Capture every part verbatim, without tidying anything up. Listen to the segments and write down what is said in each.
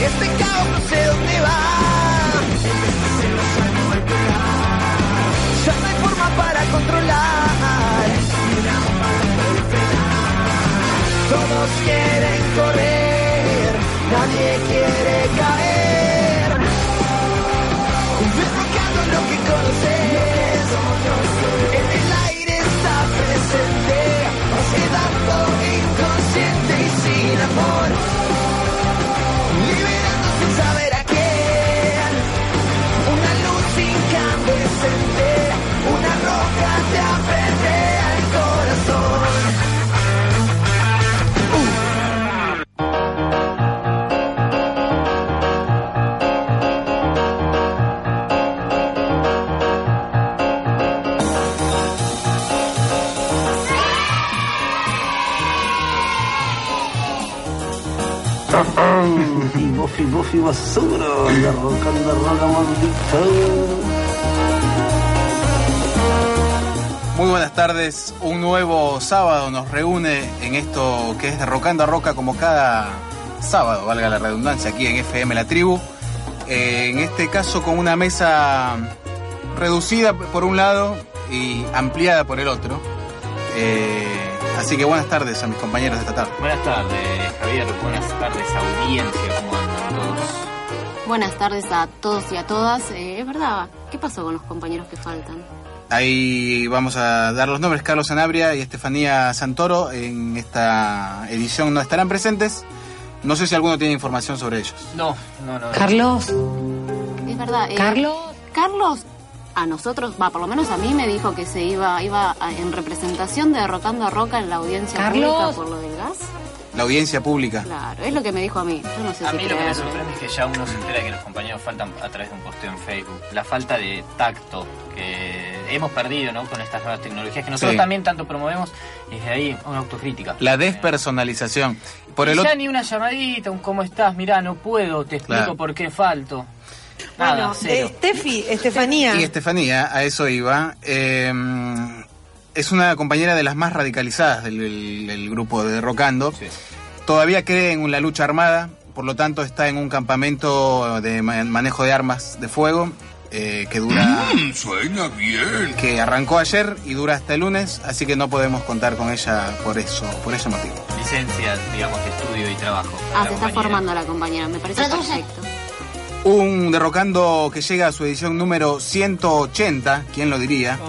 este caos no sé dónde va. Ya no hay forma para controlar. Todos quieren correr, nadie quiere caer. Derrocando lo que conoces, en el aire está presente, quedando inconsciente y sin amor, liberando sin saber a quién. Una luz incandescente, una roca te aprende al corazón. Buffy, Buffy basura, anda roca, anda roca, maldito. Muy buenas tardes, un nuevo sábado nos reúne en esto que es Derrocando a Roca como cada sábado, valga la redundancia, aquí en F M La Tribu. Eh, en este caso con una mesa reducida por un lado y ampliada por el otro. Eh, así que buenas tardes a mis compañeros de esta tarde. Buenas tardes, Javier. Buenas tardes, audiencia. ¿Cómo andan todos? Buenas tardes a todos y a todas. Eh, es verdad, ¿qué pasó con los compañeros que faltan? Ahí vamos a dar los nombres. Carlos Sanabria y Estefanía Santoro en esta edición no estarán presentes. No sé si alguno tiene información sobre ellos. No, no, no. Carlos. Es verdad. Eh, Carlos. Carlos, a nosotros, va, por lo menos a mí me dijo que se iba iba a, en representación de Derrocando a Roca en la audiencia Carlos. pública por lo del gas. La audiencia pública. Claro, es lo que me dijo a mí. Yo no sé A si mí lo que me creerle. sorprende es que ya uno se entera que los compañeros faltan a través de un posteo en Facebook. La falta de tacto que hemos perdido, ¿no? Con estas nuevas tecnologías que nosotros Sí. también tanto promovemos, y desde ahí una autocrítica. La despersonalización. Por Y el ya otro... ni una llamadita, un ¿cómo estás? Mirá, no puedo, te explico Claro. por qué falto. Nada, Bueno, cero. Estefi, Estefanía. Y Estefanía, a eso iba, eh, es una compañera de las más radicalizadas del, del- del grupo de Derrocando. Sí. Todavía cree en la lucha armada, por lo tanto está en un campamento de ma- manejo de armas de fuego eh, que dura... Mm, suena bien. que arrancó ayer y dura hasta el lunes, así que no podemos contar con ella por eso, por ese motivo. Licencia, digamos, de estudio y trabajo. Ah, La se está compañera. formando la compañera, me parece perfecto. Un Derrocando que llega a su edición número ciento ochenta, ¿quién lo diría?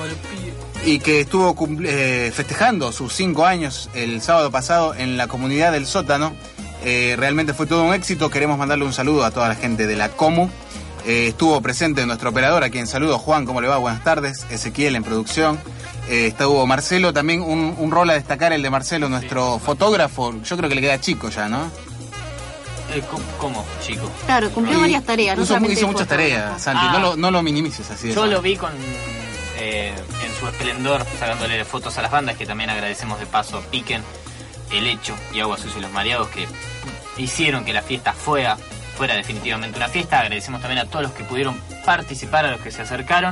Y que estuvo cumpl- eh, festejando sus cinco años el sábado pasado en la comunidad del Sótano. Eh, realmente fue todo un éxito. Queremos mandarle un saludo a toda la gente de la Comu. Eh, estuvo presente nuestro operador, a quien saludo. Juan, ¿cómo le va? Buenas tardes. Ezequiel en producción. Eh, estuvo Marcelo, también un, un rol a destacar el de Marcelo, nuestro fotógrafo. Yo creo que le queda chico ya, ¿no? Eh, ¿cómo, ¿Cómo, chico? Claro, cumplió Y varias tareas. No hizo, solamente hizo muchas fotógrafo. tareas, Santi. Ah. No, lo, no lo minimices así. de Yo esa lo vi con eh, en su esplendor, sacándole fotos a las bandas, que también agradecemos de paso a Piquen, El Hecho y Agua Sucia y Los Mareados, que hicieron que la fiesta fuera, fuera definitivamente una fiesta. Agradecemos también a todos los que pudieron participar, a los que se acercaron.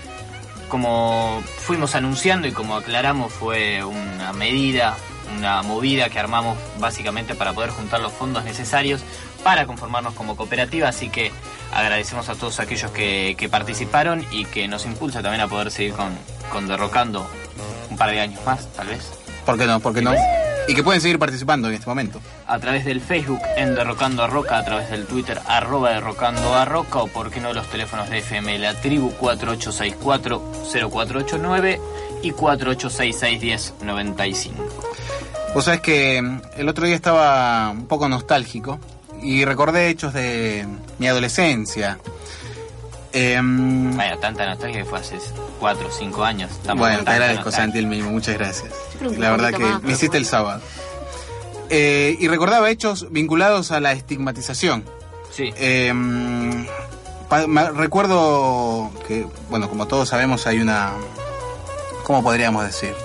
Como fuimos anunciando y como aclaramos, fue una medida, una movida que armamos básicamente para poder juntar los fondos necesarios para conformarnos como cooperativa, así que agradecemos a todos aquellos que, que participaron y que nos impulsa también a poder seguir con, con Derrocando un par de años más, tal vez, ¿Por qué no? ¿Por qué no? Y que pueden seguir participando en este momento. a través del Facebook en Derrocando a Roca, a través del Twitter arroba Derrocando a Roca, o por qué no los teléfonos de F M La Tribu cuatro ocho seis cuatro cero cuatro ocho nueve y cuatro ocho seis seis uno cero nueve cinco. Vos sabés que el otro día estaba un poco nostálgico y recordé hechos de mi adolescencia. Eh, Vaya, tanta nostalgia que fue hace cuatro o cinco años. Tampoco bueno, te tanta agradezco, nostalgia. Santi, el mismo. Muchas gracias. Yo creo que un La verdad que poquito más, me pero hiciste el sábado. Eh, y recordaba hechos vinculados a la estigmatización. Sí. Eh, pa- me- recuerdo que, bueno, como todos sabemos, hay una... ¿Cómo podríamos decir?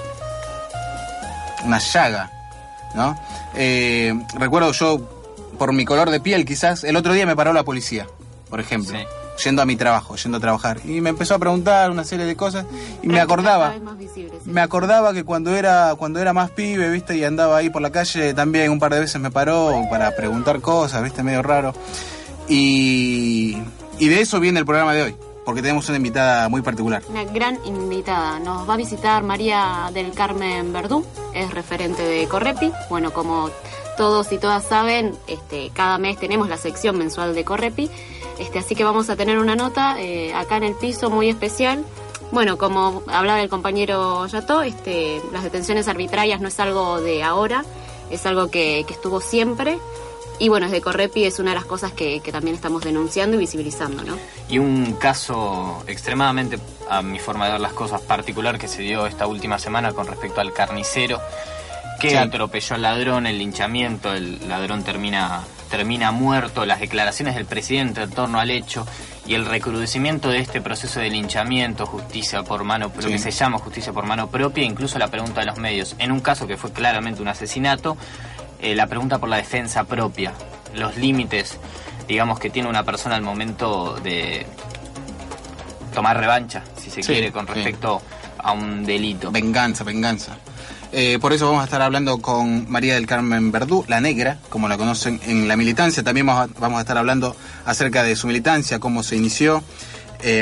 Una llaga, ¿no? Eh, recuerdo yo, por mi color de piel quizás, el otro día me paró la policía, por ejemplo, Sí. yendo a mi trabajo, yendo a trabajar. Y me empezó a preguntar una serie de cosas y me Prácticas acordaba... cada vez más visibles, sí. Me acordaba que cuando era cuando era más pibe, viste, y andaba ahí por la calle, también un par de veces me paró para preguntar cosas, viste, medio raro. Y, y de eso viene el programa de hoy, porque tenemos una invitada muy particular. Una gran invitada. Nos va a visitar María del Carmen Verdú, es referente de Correpi. Bueno, como todos y todas saben, este, cada mes tenemos la sección mensual de Correpi, este, así que vamos a tener una nota eh, acá en el piso muy especial. Bueno, como hablaba el compañero Yató, este, las detenciones arbitrarias no es algo de ahora, es algo que, que estuvo siempre. Y bueno, desde Correpi es una de las cosas que, que también estamos denunciando y visibilizando, ¿no? Y un caso extremadamente, a mi forma de ver las cosas, particular que se dio esta última semana con respecto al carnicero que sí. atropelló al ladrón, el linchamiento, el ladrón termina, termina muerto, las declaraciones del presidente en torno al hecho y el recrudecimiento de este proceso de linchamiento, justicia por mano, lo sí. que se llama justicia por mano propia, incluso la pregunta de los medios. En un caso que fue claramente un asesinato, eh, la pregunta por la defensa propia, los límites, digamos, que tiene una persona al momento de tomar revancha, si se sí, quiere, con respecto sí. a un delito. Venganza, venganza. Eh, por eso vamos a estar hablando con María del Carmen Verdú, la negra, como la conocen en la militancia. También vamos a, vamos a estar hablando acerca de su militancia, cómo se inició eh,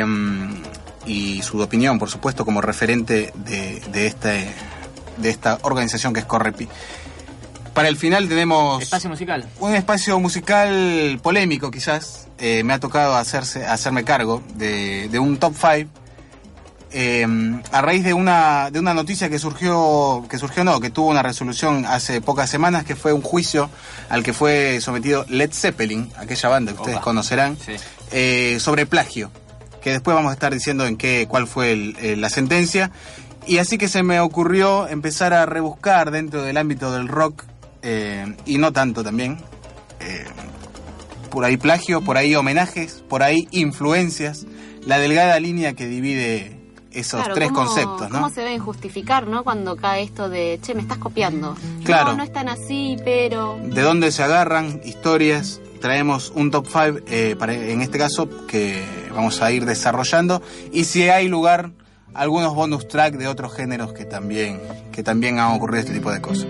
y su opinión, por supuesto, como referente de, de, este, de esta organización que es Correpi. Para el final tenemos... Espacio musical. Un espacio musical polémico, quizás. Eh, me ha tocado hacerse, hacerme cargo de, de un top cinco. Eh, a raíz de una de una noticia que surgió, que surgió no, que tuvo una resolución hace pocas semanas, que fue un juicio al que fue sometido Led Zeppelin, aquella banda que ustedes Opa. conocerán, sí. eh, sobre plagio, que después vamos a estar diciendo en qué, cuál fue el, eh, la sentencia. Y así que se me ocurrió empezar a rebuscar dentro del ámbito del rock, eh, y no tanto también, eh, por ahí plagio, por ahí homenajes, por ahí influencias, la delgada línea que divide esos claro, tres ¿cómo, conceptos, ¿no? ¿Cómo se deben justificar, no? Cuando cae esto de, che, me estás copiando. Claro. No, no es tan así, pero... ¿De dónde se agarran historias? Traemos un top cinco, eh, para, en este caso, que vamos a ir desarrollando. Y si hay lugar, algunos bonus track de otros géneros que también, que también han ocurrido este tipo de cosas.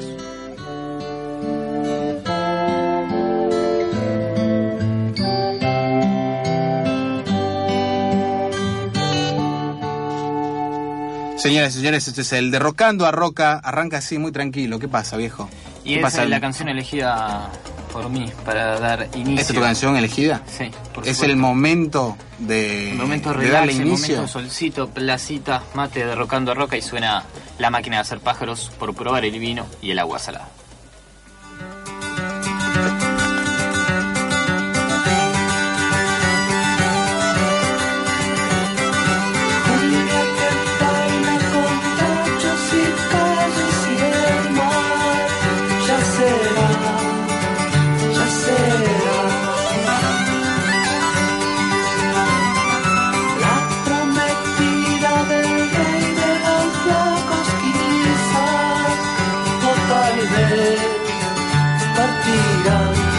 Señoras y señores, este es el Derrocando a Roca. Arranca así, muy tranquilo. ¿Qué pasa, viejo? Y ¿Qué esa pasa? es la canción elegida por mí para dar inicio. ¿Esta es tu canción elegida? Sí, por Es supuesto. el momento de, el momento de relax, darle el inicio. momento solcito, placita, mate, Derrocando a Roca y suena La Máquina de Hacer Pájaros por probar el vino y el agua salada. Partirán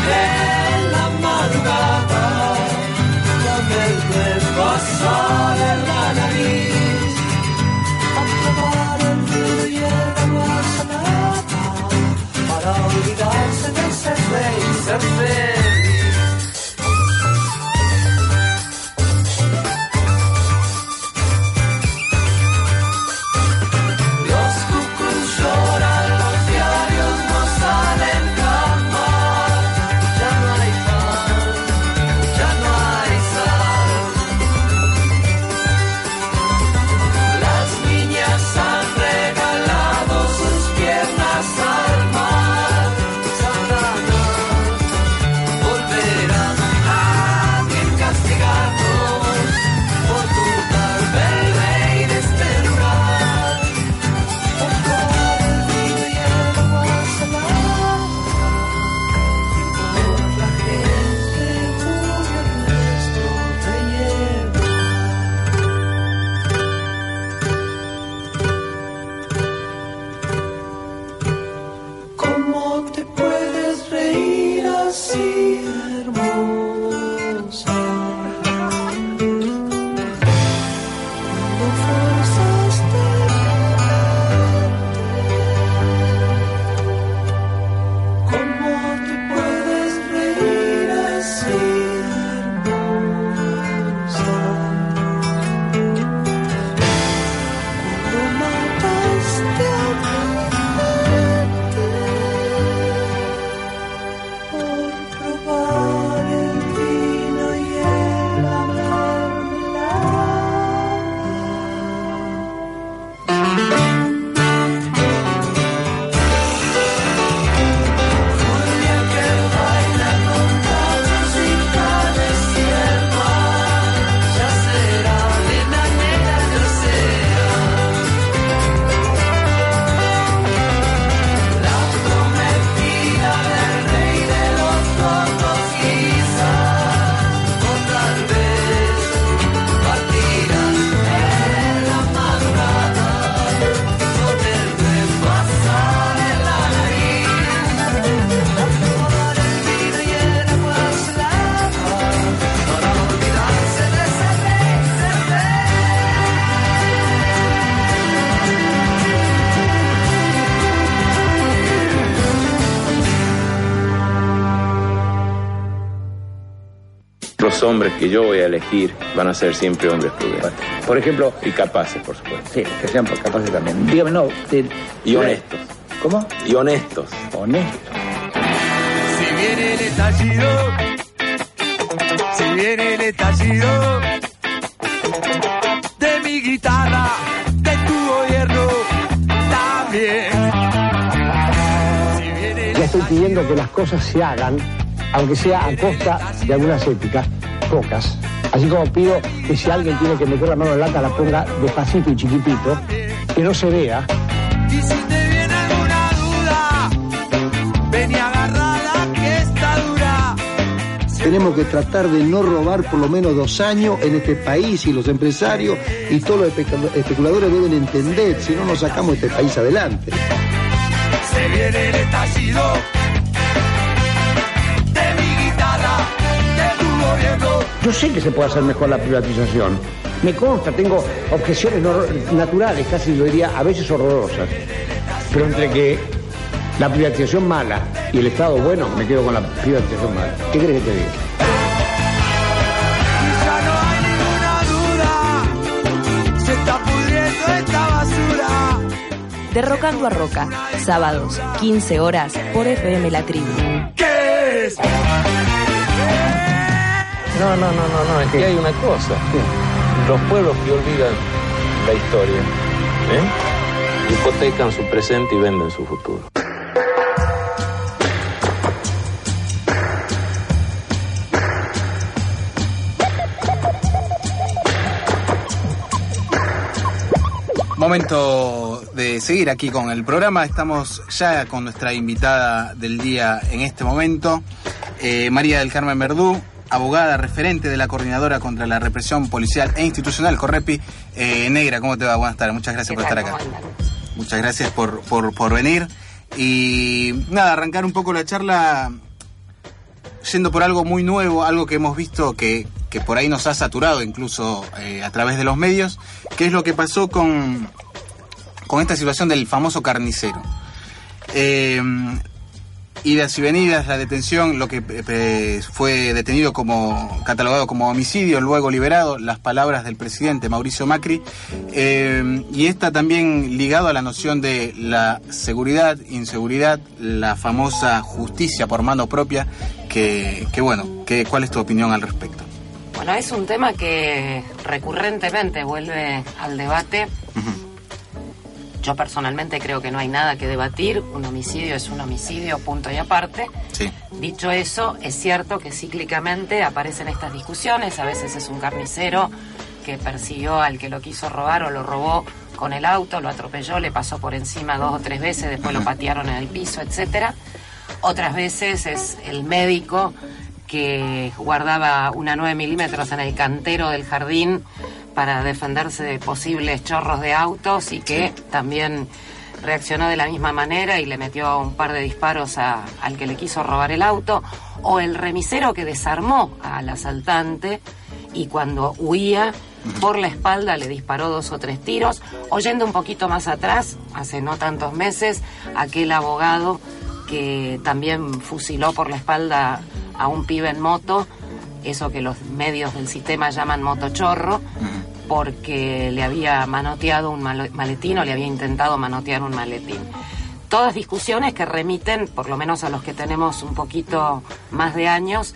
los hombres que yo voy a elegir van a ser siempre hombres prudentes. Por ejemplo... Y capaces, por supuesto. Sí, que sean capaces también. Dígame, no... De... Y honestos. ¿Cómo? Y honestos. Honestos. Si viene el estallido, si viene el estallido de mi guitarra, de tu gobierno, también. Si viene el Ya estoy pidiendo que las cosas se hagan, aunque sea a costa de algunas éticas, pocas. Así como pido que si alguien tiene que meter la mano en la lata, la ponga despacito y chiquitito, que no se vea. Y si te viene alguna duda, ven y agarrala que está dura. Tenemos que tratar de no robar por lo menos dos años en este país, y los empresarios y todos los especuladores deben entender, si no nos sacamos este país adelante. Se viene el estallido de mi guitarra, de tu gobierno. Yo sé que se puede hacer mejor la privatización. Me consta, tengo objeciones no, naturales, casi lo diría, a veces horrorosas. Pero entre que la privatización mala y el Estado bueno, me quedo con la privatización mala. ¿Qué crees que te diga? Y ya no hay ninguna duda, se está pudriendo esta basura. De Rocando a Roca, sábados, quince horas, por F M La Tribu. ¿Qué es? No, no, no, no, no, es que hay una cosa. Los pueblos que olvidan la historia, ¿eh? hipotecan su presente y venden su futuro. Momento de seguir aquí con el programa. Estamos ya con nuestra invitada del día en este momento, eh, María del Carmen Verdú, abogada referente de la Coordinadora contra la Represión Policial e Institucional, Correpi. Eh, Negra, ¿cómo te va? Buenas tardes, muchas gracias por estar acá. Muchas gracias por, por, por venir. Y nada, arrancar un poco la charla yendo por algo muy nuevo, algo que hemos visto que, que por ahí nos ha saturado incluso eh, a través de los medios, que es lo que pasó con, con esta situación del famoso carnicero. Eh, idas y venidas, la detención, lo que eh, fue detenido como catalogado como homicidio, luego liberado, las palabras del presidente Mauricio Macri, eh, y esta también ligado a la noción de la seguridad, inseguridad, la famosa justicia por mano propia, que, que bueno, que, ¿cuál es tu opinión al respecto? Bueno, es un tema que recurrentemente vuelve al debate. Uh-huh. Yo personalmente creo que no hay nada que debatir, un homicidio es un homicidio, punto y aparte. Sí. Dicho eso, es cierto que cíclicamente aparecen estas discusiones, a veces es un carnicero que persiguió al que lo quiso robar o lo robó con el auto, lo atropelló, le pasó por encima dos o tres veces, después lo patearon en el piso, etcétera. Otras veces es el médico que guardaba una nueve milímetros en el cantero del jardín para defenderse de posibles chorros de autos y que también reaccionó de la misma manera y le metió un par de disparos a, al que le quiso robar el auto, o el remisero que desarmó al asaltante y cuando huía por la espalda le disparó dos o tres tiros, o yendo un poquito más atrás, hace no tantos meses, aquel abogado que también fusiló por la espalda a un pibe en moto, eso que los medios del sistema llaman motochorro, porque le había manoteado un maletín o le había intentado manotear un maletín. Todas discusiones que remiten, por lo menos a los que tenemos un poquito más de años,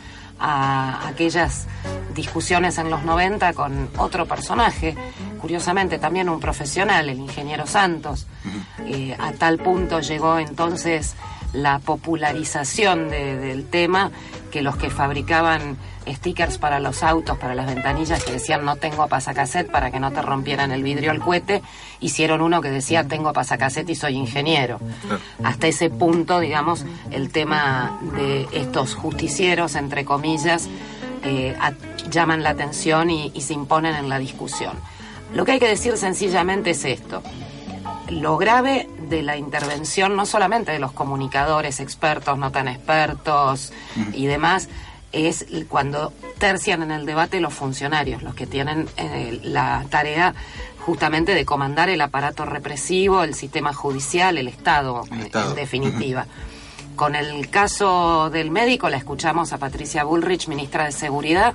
a aquellas discusiones en los noventa con otro personaje, curiosamente también un profesional, el ingeniero Santos. Eh, a tal punto llegó entonces la popularización de, del tema que los que fabricaban stickers para los autos, para las ventanillas, que decían no tengo pasacassette para que no te rompieran el vidrio al cohete, hicieron uno que decía tengo pasacassette y soy ingeniero. Hasta ese punto, digamos, el tema de estos justicieros, entre comillas, eh, a, llaman la atención y, y se imponen en la discusión. Lo que hay que decir sencillamente es esto: lo grave de la intervención, no solamente de los comunicadores expertos, no tan expertos y demás, es cuando tercian en el debate los funcionarios, los que tienen eh, la tarea justamente de comandar el aparato represivo, el sistema judicial, el Estado, el Estado. en definitiva. Uh-huh. Con el caso del médico, la escuchamos a Patricia Bullrich, ministra de Seguridad,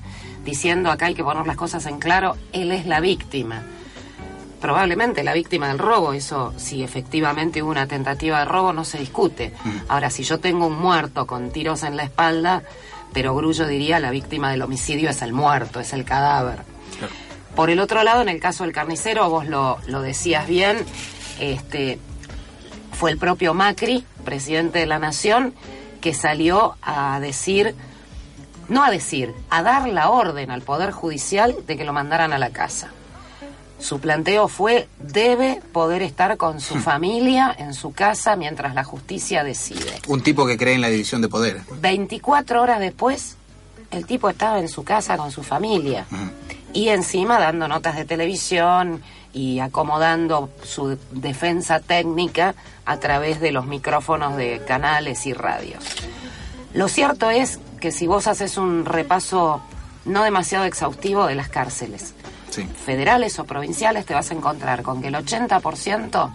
diciendo acá hay que poner las cosas en claro, él es la víctima. Probablemente la víctima del robo, eso si efectivamente hubo una tentativa de robo no se discute. Ahora, si yo tengo un muerto con tiros en la espalda, pero Grullo diría la víctima del homicidio es el muerto, es el cadáver. Claro. Por el otro lado, en el caso del carnicero, vos lo, lo decías bien, este, fue el propio Macri, presidente de la Nación, que salió a decir, no a decir, a dar la orden al Poder Judicial de que lo mandaran a la casa. Su planteo fue, debe poder estar con su familia en su casa mientras la justicia decide. Un tipo que cree en la división de poder. veinticuatro horas después, el tipo estaba en su casa con su familia. Uh-huh. Y encima dando notas de televisión y acomodando su defensa técnica a través de los micrófonos de canales y radios. Lo cierto es que si vos haces un repaso no demasiado exhaustivo de las cárceles, sí, federales o provinciales, te vas a encontrar con que el ochenta por ciento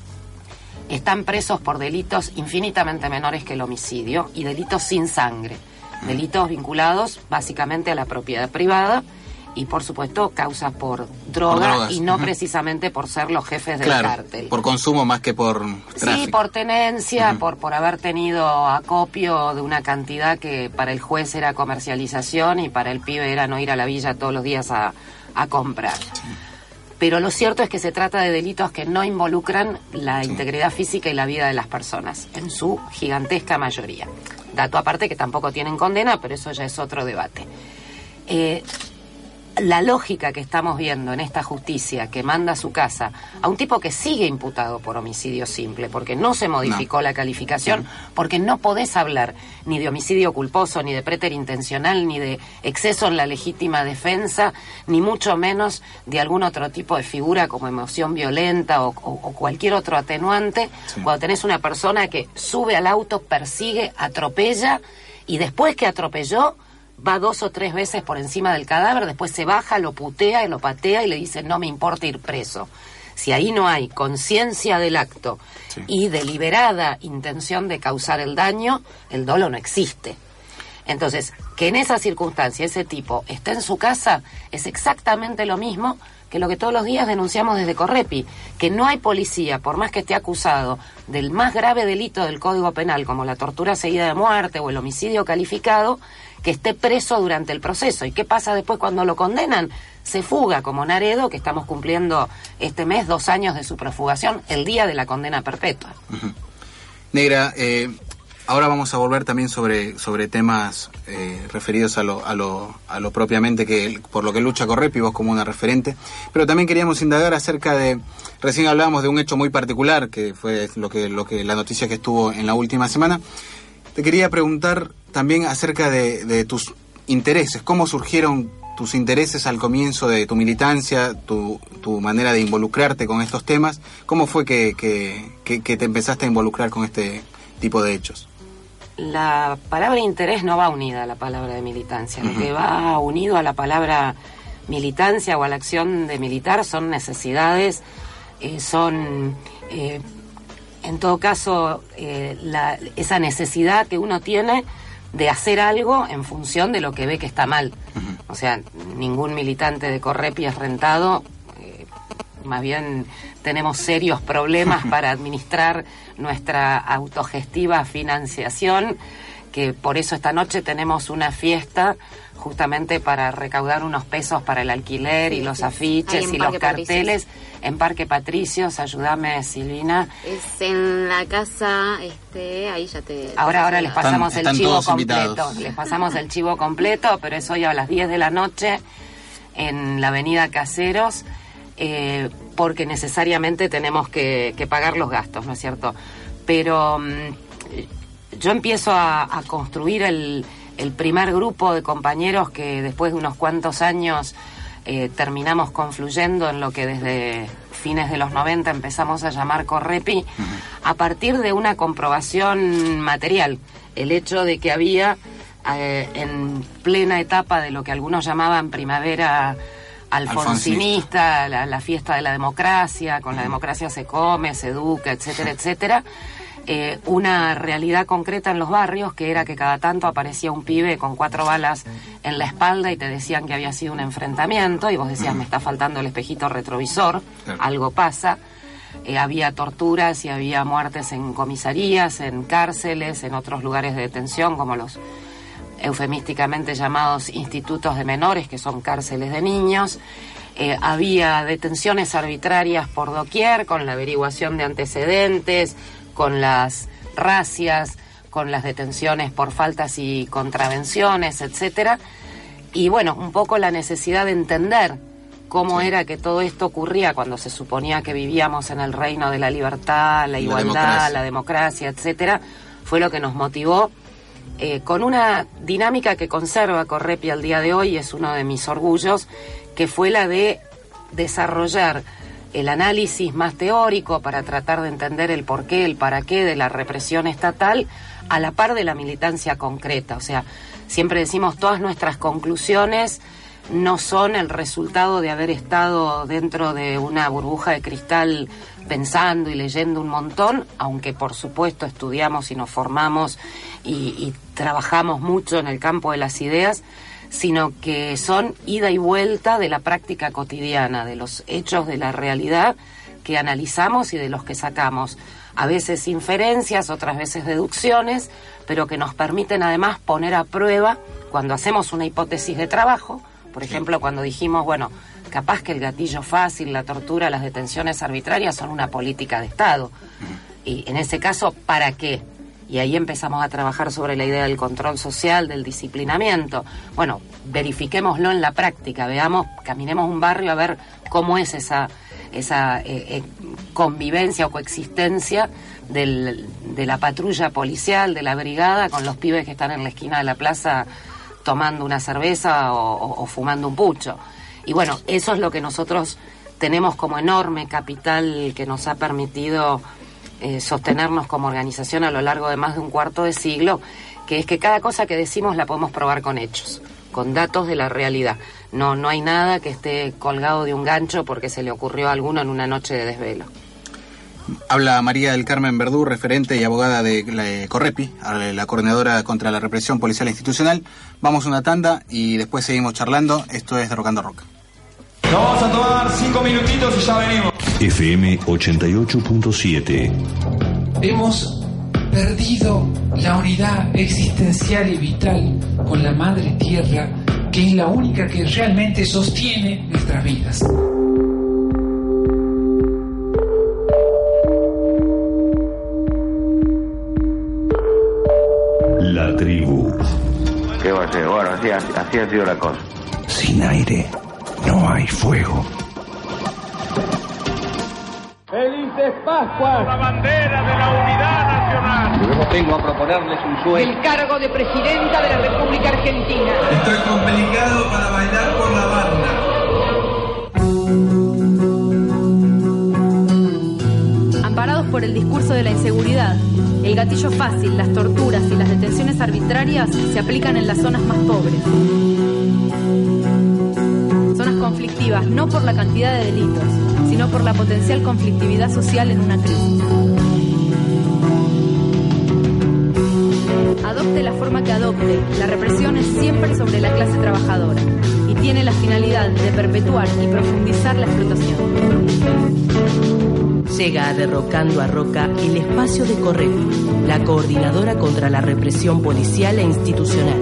están presos por delitos infinitamente menores que el homicidio y delitos sin sangre, mm. delitos vinculados básicamente a la propiedad privada y por supuesto causas por droga por drogas. Y no uh-huh. precisamente por ser los jefes del claro, cártel. Por consumo más que por tráfico. Sí, por tenencia, uh-huh. por, por haber tenido acopio de una cantidad que para el juez era comercialización y para el pibe era no ir a la villa todos los días a a comprar. Sí. Pero lo cierto es que se trata de delitos que no involucran la sí. integridad física y la vida de las personas, en su gigantesca mayoría. Dato aparte que tampoco tienen condena, pero eso ya es otro debate. Eh, la lógica que estamos viendo en esta justicia que manda a su casa a un tipo que sigue imputado por homicidio simple, porque no se modificó no. la calificación, no. porque no podés hablar ni de homicidio culposo, ni de preterintencional, ni de exceso en la legítima defensa, ni mucho menos de algún otro tipo de figura como emoción violenta o, o, o cualquier otro atenuante, sí. cuando tenés una persona que sube al auto, persigue, atropella y después que atropelló va dos o tres veces por encima del cadáver, después se baja, lo putea y lo patea y le dice no me importa ir preso. Si ahí no hay conciencia del acto sí. y deliberada intención de causar el daño, el dolo no existe. Entonces, que en esa circunstancia ese tipo esté en su casa es exactamente lo mismo que lo que todos los días denunciamos desde Correpi, que no hay policía, por más que esté acusado del más grave delito del Código Penal, como la tortura seguida de muerte o el homicidio calificado, que esté preso durante el proceso. ¿Y qué pasa después cuando lo condenan? Se fuga, como Naredo, que estamos cumpliendo este mes dos años de su profugación, el día de la condena perpetua. Uh-huh. Negra, eh, ahora vamos a volver también sobre, sobre temas eh, referidos a lo, a, lo, a lo propiamente que por lo que lucha Correpi, vos como una referente, pero también queríamos indagar acerca de, recién hablábamos de un hecho muy particular, que fue lo que, lo que la noticia que estuvo en la última semana. Te quería preguntar también acerca de, de tus intereses, cómo surgieron tus intereses al comienzo de tu militancia, tu, tu manera de involucrarte con estos temas, cómo fue que, que, que, que te empezaste a involucrar con este tipo de hechos. La palabra interés no va unida a la palabra de militancia, uh-huh. lo que va unido a la palabra militancia o a la acción de militar son necesidades, eh, son... Eh, en todo caso, eh, la, esa necesidad que uno tiene de hacer algo en función de lo que ve que está mal. Uh-huh. O sea, ningún militante de Correpi es rentado, eh, más bien tenemos serios problemas uh-huh. para administrar nuestra autogestiva financiación, que por eso esta noche tenemos una fiesta justamente para recaudar unos pesos para el alquiler sí, y los sí. afiches y los carteles Patricios. En Parque Patricios. Ayúdame, Silvina. Es en la casa, este, ahí ya te... Ahora, ahora les pasamos están, el están chivo completo. Invitados. Les pasamos el chivo completo, pero es hoy a las diez de la noche en la avenida Caseros, eh, porque necesariamente tenemos que, que pagar los gastos, ¿no es cierto? Pero um, yo empiezo a, a construir el... el primer grupo de compañeros que después de unos cuantos años eh, terminamos confluyendo en lo que desde fines de los noventa empezamos a llamar Correpi, uh-huh. a partir de una comprobación material. El hecho de que había eh, en plena etapa de lo que algunos llamaban primavera alfonsinista, la, la fiesta de la democracia, con uh-huh. la democracia se come, se educa, etcétera, etcétera, eh, una realidad concreta en los barrios, que era que cada tanto aparecía un pibe con cuatro balas en la espalda y te decían que había sido un enfrentamiento y vos decías, me está faltando el espejito retrovisor, algo pasa. Eh, había torturas y había muertes en comisarías, en cárceles, en otros lugares de detención, como los eufemísticamente llamados institutos de menores, que son cárceles de niños. Eh, había detenciones arbitrarias por doquier, con la averiguación de antecedentes, con las racias, con las detenciones por faltas y contravenciones, etcétera. Y bueno, un poco la necesidad de entender cómo sí. era que todo esto ocurría cuando se suponía que vivíamos en el reino de la libertad, la igualdad, la democracia, la democracia, etcétera, fue lo que nos motivó eh, con una dinámica que conserva Correpi al día de hoy, es uno de mis orgullos, que fue la de desarrollar el análisis más teórico para tratar de entender el porqué, el para qué de la represión estatal, a la par de la militancia concreta. O sea, siempre decimos, todas nuestras conclusiones no son el resultado de haber estado dentro de una burbuja de cristal pensando y leyendo un montón, aunque por supuesto estudiamos y nos formamos y, y trabajamos mucho en el campo de las ideas, sino que son ida y vuelta de la práctica cotidiana, de los hechos de la realidad que analizamos y de los que sacamos a veces inferencias, otras veces deducciones, pero que nos permiten además poner a prueba cuando hacemos una hipótesis de trabajo. Por ejemplo, cuando dijimos, bueno, capaz que el gatillo fácil, la tortura, las detenciones arbitrarias son una política de Estado. Y en ese caso, ¿para qué? Y ahí empezamos a trabajar sobre la idea del control social, del disciplinamiento. Bueno, verifiquémoslo en la práctica, veamos, caminemos un barrio a ver cómo es esa, esa eh, eh, convivencia o coexistencia del, de la patrulla policial, de la brigada, con los pibes que están en la esquina de la plaza tomando una cerveza o, o, o fumando un pucho. Y bueno, eso es lo que nosotros tenemos como enorme capital que nos ha permitido eh, sostenernos como organización a lo largo de más de un cuarto de siglo, que es que cada cosa que decimos la podemos probar con hechos, con datos de la realidad. No, no hay nada que esté colgado de un gancho porque se le ocurrió a alguno en una noche de desvelo. Habla María del Carmen Verdú, referente y abogada de la Correpi, la coordinadora contra la represión policial institucional. Vamos a una tanda y después seguimos charlando. Esto es Derrocando Roca. Nos vamos a tomar cinco minutitos y ya venimos. F M ochenta y ocho punto siete. Hemos perdido la unidad existencial y vital con la madre tierra, que es la única que realmente sostiene nuestras vidas. La tribu. ¿Qué va a ser? Bueno, así, así ha sido la cosa. Sin aire no hay fuego. ¡Felices Pascuas! La bandera de la unidad nacional. Luego vengo a proponerles un sueño. El cargo de presidenta de la República Argentina. Estoy complicado para bailar por la banda. Amparados por el discurso de la inseguridad, el gatillo fácil, las torturas y las detenciones arbitrarias se aplican en las zonas más pobres. Zonas conflictivas no por la cantidad de delitos, sino por la potencial conflictividad social en una crisis. Adopte la forma que adopte, la represión es siempre sobre la clase trabajadora y tiene la finalidad de perpetuar y profundizar la explotación. Llega a Derrocando a Roca el espacio de Correpi, la coordinadora contra la represión policial e institucional.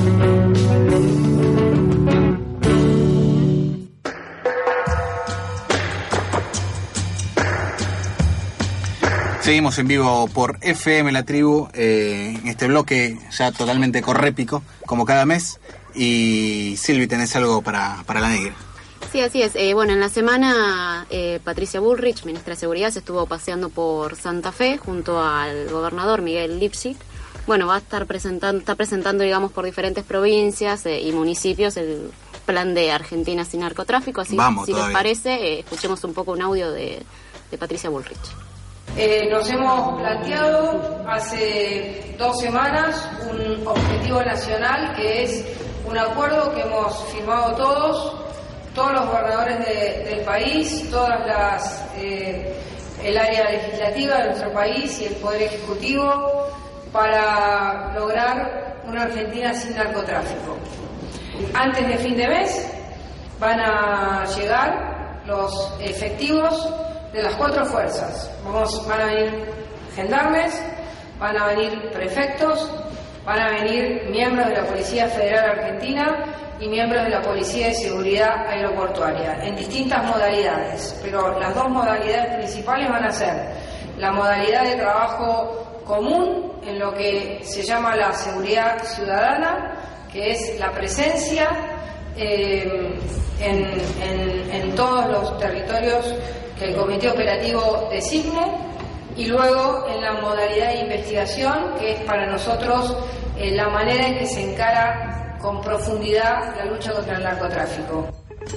Seguimos en vivo por F M La Tribu, eh, en este bloque ya totalmente corrépico, como cada mes. Y Silvi, ¿tenés algo para, para la negra? Sí, así es. Eh, bueno, en la semana eh, Patricia Bullrich, ministra de Seguridad, se estuvo paseando por Santa Fe junto al gobernador Miguel Lipschitz. Bueno, va a estar presentando, está presentando, digamos, por diferentes provincias eh, y municipios el plan de Argentina sin narcotráfico. Así, Vamos, si todavía. les parece, eh, escuchemos un poco un audio de, de Patricia Bullrich. Eh, nos hemos planteado hace dos semanas un objetivo nacional que es un acuerdo que hemos firmado todos, todos los gobernadores de, del país, todas las eh, el área legislativa de nuestro país y el Poder Ejecutivo para lograr una Argentina sin narcotráfico. Antes de fin de mes van a llegar los efectivos de las cuatro fuerzas. Vamos, van a venir gendarmes, van a venir prefectos, van a venir miembros de la Policía Federal Argentina y miembros de la Policía de Seguridad Aeroportuaria, en distintas modalidades, pero las dos modalidades principales van a ser la modalidad de trabajo común, en lo que se llama la seguridad ciudadana, que es la presencia eh, en, en, en todos los territorios que el Comité Operativo designe, y luego en la modalidad de investigación, que es para nosotros eh, la manera en que se encara con profundidad la lucha contra el narcotráfico.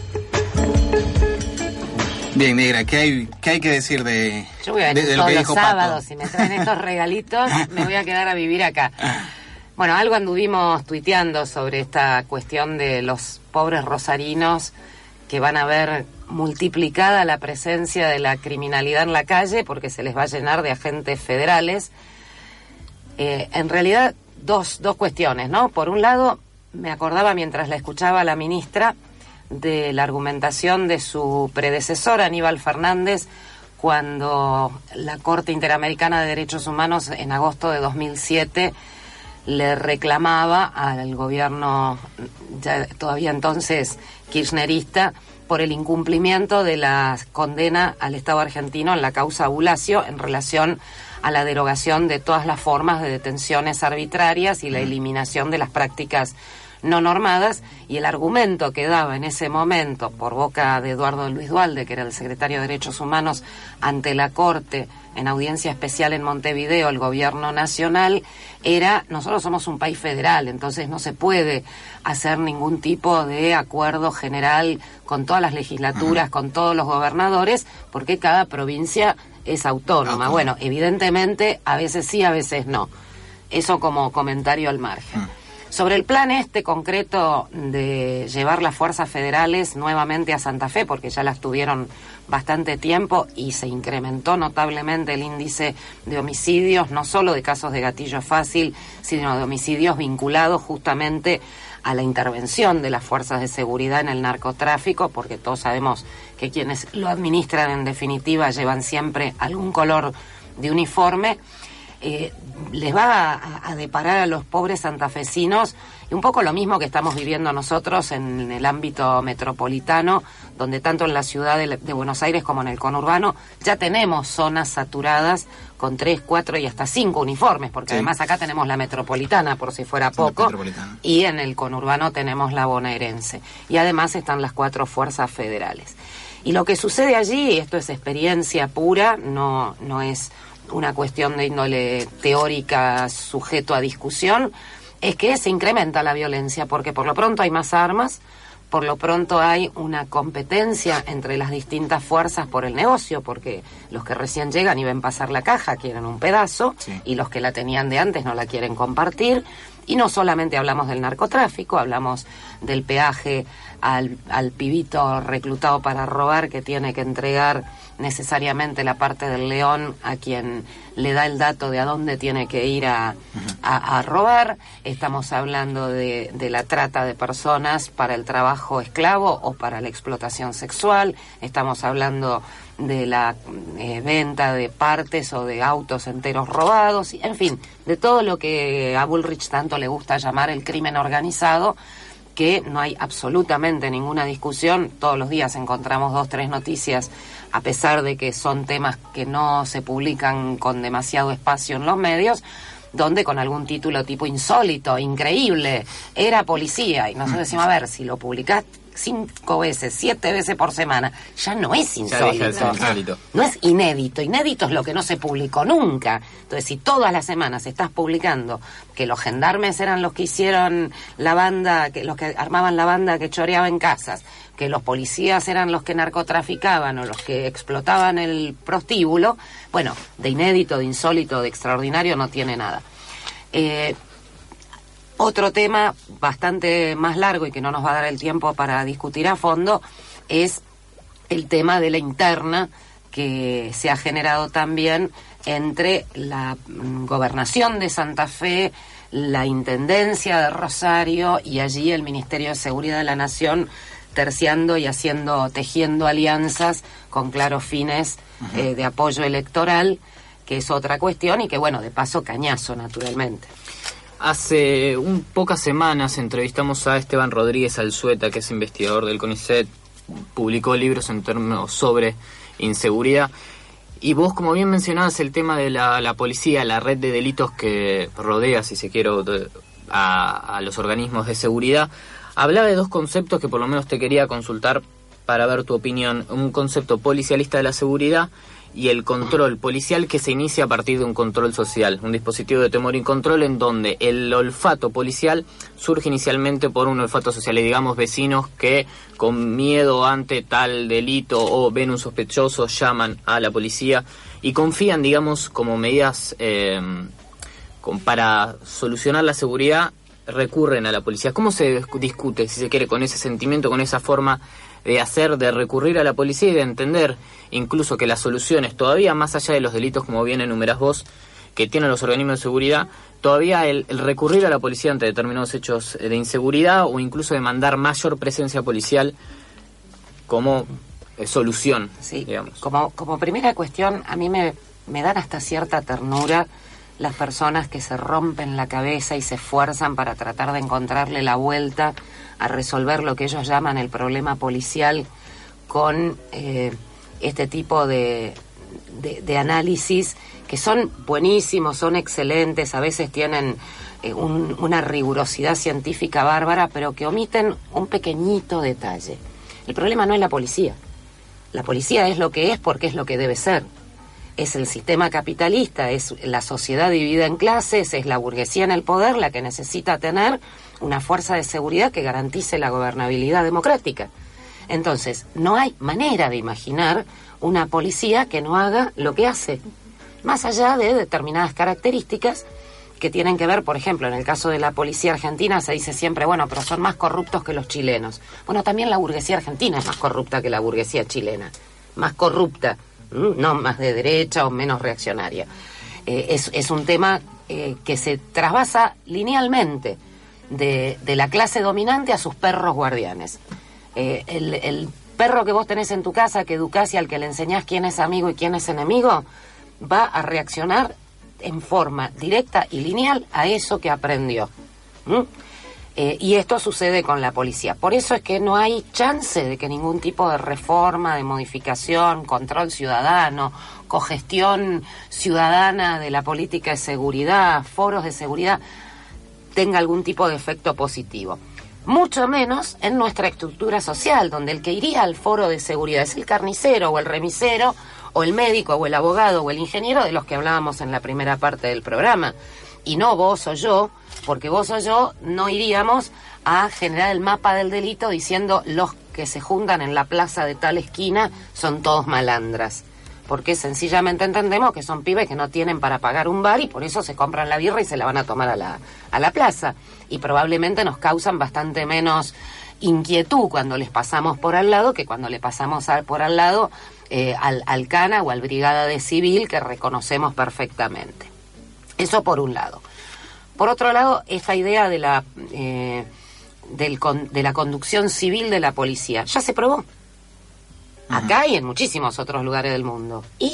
Bien, Negra, ¿qué hay, qué hay que decir de, Yo voy a venir de, de lo todos que los dijo sábados, Pato? si me traen estos regalitos, me voy a quedar a vivir acá. Bueno, algo anduvimos tuiteando sobre esta cuestión de los pobres rosarinos que van a ver multiplicada la presencia de la criminalidad en la calle porque se les va a llenar de agentes federales. Eh, en realidad, dos, dos cuestiones, ¿no? Por un lado, me acordaba mientras la escuchaba a la ministra de la argumentación de su predecesor, Aníbal Fernández, cuando la Corte Interamericana de Derechos Humanos en agosto de dos mil siete le reclamaba al gobierno, ya todavía entonces kirchnerista, por el incumplimiento de la condena al Estado argentino en la causa Bulacio en relación a la derogación de todas las formas de detenciones arbitrarias y la eliminación de las prácticas no normadas, y el argumento que daba en ese momento por boca de Eduardo Luis Duhalde, que era el secretario de Derechos Humanos ante la Corte en audiencia especial en Montevideo, el gobierno nacional, era: nosotros somos un país federal, entonces no se puede hacer ningún tipo de acuerdo general con todas las legislaturas, con todos los gobernadores, porque cada provincia es autónoma. Bueno, evidentemente a veces sí, a veces no. Eso como comentario al margen. Sobre el plan este concreto de llevar las fuerzas federales nuevamente a Santa Fe, porque ya las tuvieron bastante tiempo y se incrementó notablemente el índice de homicidios, no solo de casos de gatillo fácil, sino de homicidios vinculados justamente a la intervención de las fuerzas de seguridad en el narcotráfico, porque todos sabemos que quienes lo administran en definitiva llevan siempre algún color de uniforme. Eh, les va a, a deparar a los pobres santafesinos y un poco lo mismo que estamos viviendo nosotros en el ámbito metropolitano, donde tanto en la ciudad de, de Buenos Aires como en el conurbano ya tenemos zonas saturadas con tres, cuatro y hasta cinco uniformes, porque sí, además acá tenemos la metropolitana, por si fuera poco, y en el conurbano tenemos la bonaerense, y además están las cuatro fuerzas federales. Y lo que sucede allí, esto es experiencia pura, no, no es una cuestión de índole teórica sujeto a discusión, es que se incrementa la violencia, porque por lo pronto hay más armas, por lo pronto hay una competencia entre las distintas fuerzas por el negocio, porque los que recién llegan y ven pasar la caja quieren un pedazo, sí, y los que la tenían de antes no la quieren compartir. Y no solamente hablamos del narcotráfico, hablamos del peaje al, al pibito reclutado para robar, que tiene que entregar necesariamente la parte del león a quien le da el dato de a dónde tiene que ir a, a, a robar. Estamos hablando de, de la trata de personas para el trabajo esclavo o para la explotación sexual. Estamos hablando de la eh, venta de partes o de autos enteros robados, en fin, de todo lo que a Bullrich tanto le gusta llamar el crimen organizado, que no hay absolutamente ninguna discusión. Todos los días encontramos dos, tres noticias, a pesar de que son temas que no se publican con demasiado espacio en los medios, donde con algún título tipo insólito, increíble, era policía, y nosotros decimos, a ver, si lo publicás cinco veces, siete veces por semana, ya no es insólito. insólito. No es inédito. Inédito es lo que no se publicó nunca. Entonces, si todas las semanas estás publicando que los gendarmes eran los que hicieron la banda, que los que armaban la banda que choreaba en casas, que los policías eran los que narcotraficaban o los que explotaban el prostíbulo, bueno, de inédito, de insólito, de extraordinario no tiene nada. Eh... Otro tema bastante más largo y que no nos va a dar el tiempo para discutir a fondo es el tema de la interna que se ha generado también entre la mm, gobernación de Santa Fe, la Intendencia de Rosario y allí el Ministerio de Seguridad de la Nación, terciando y haciendo, tejiendo alianzas con claros fines uh-huh. eh, de apoyo electoral, que es otra cuestión y que, bueno, de paso cañazo, naturalmente. Hace un pocas semanas entrevistamos a Esteban Rodríguez Alzueta, que es investigador del CONICET, publicó libros en términos sobre inseguridad. Y vos, como bien mencionabas, el tema de la, la policía, la red de delitos que rodea, si se quiere, a, a los organismos de seguridad, hablaba de dos conceptos que por lo menos te quería consultar para ver tu opinión. Un concepto policialista de la seguridad y el control policial, que se inicia a partir de un control social, un dispositivo de temor y control en donde el olfato policial surge inicialmente por un olfato social, y digamos vecinos que con miedo ante tal delito o ven un sospechoso llaman a la policía y confían, digamos, como medidas eh, con, para solucionar la seguridad, recurren a la policía. ¿Cómo se discute, si se quiere, con ese sentimiento, con esa forma de hacer, de recurrir a la policía y de entender incluso que las soluciones, todavía más allá de los delitos, como bien enumerás vos, que tienen los organismos de seguridad, todavía el, el recurrir a la policía ante determinados hechos de inseguridad o incluso demandar mayor presencia policial como eh, solución, sí, digamos? Como, como primera cuestión, a mí me, me dan hasta cierta ternura las personas que se rompen la cabeza y se esfuerzan para tratar de encontrarle la vuelta a resolver lo que ellos llaman el problema policial con eh, este tipo de, de, de análisis que son buenísimos, son excelentes, a veces tienen eh, un, una rigurosidad científica bárbara, pero que omiten un pequeñito detalle. El problema no es la policía. La policía es lo que es porque es lo que debe ser. Es el sistema capitalista, es la sociedad dividida en clases, es la burguesía en el poder la que necesita tener una fuerza de seguridad que garantice la gobernabilidad democrática. Entonces, no hay manera de imaginar una policía que no haga lo que hace, más allá de determinadas características que tienen que ver, por ejemplo, en el caso de la policía argentina se dice siempre, bueno, pero son más corruptos que los chilenos. Bueno, también la burguesía argentina es más corrupta que la burguesía chilena, más corrupta, no más de derecha o menos reaccionaria. Eh, es, es un tema eh, que se trasvasa linealmente de, de la clase dominante a sus perros guardianes. Eh, el, el perro que vos tenés en tu casa, que educás y al que le enseñás quién es amigo y quién es enemigo, va a reaccionar en forma directa y lineal a eso que aprendió. ¿Mm? Eh, y esto sucede con la policía. Por eso es que no hay chance de que ningún tipo de reforma, de modificación, control ciudadano, cogestión ciudadana de la política de seguridad, foros de seguridad, tenga algún tipo de efecto positivo. Mucho menos en nuestra estructura social, donde el que iría al foro de seguridad es el carnicero o el remisero o el médico o el abogado o el ingeniero de los que hablábamos en la primera parte del programa. Y no vos o yo, porque vos o yo no iríamos a generar el mapa del delito diciendo los que se juntan en la plaza de tal esquina son todos malandras. Porque sencillamente entendemos que son pibes que no tienen para pagar un bar y por eso se compran la birra y se la van a tomar a la, a la plaza. Y probablemente nos causan bastante menos inquietud cuando les pasamos por al lado que cuando le pasamos a, por al lado eh, al, al Cana o al Brigada de Civil, que reconocemos perfectamente. Eso por un lado. Por otro lado, esta idea de la, eh, del con, de la conducción civil de la policía ya se probó. Acá y en muchísimos otros lugares del mundo. Y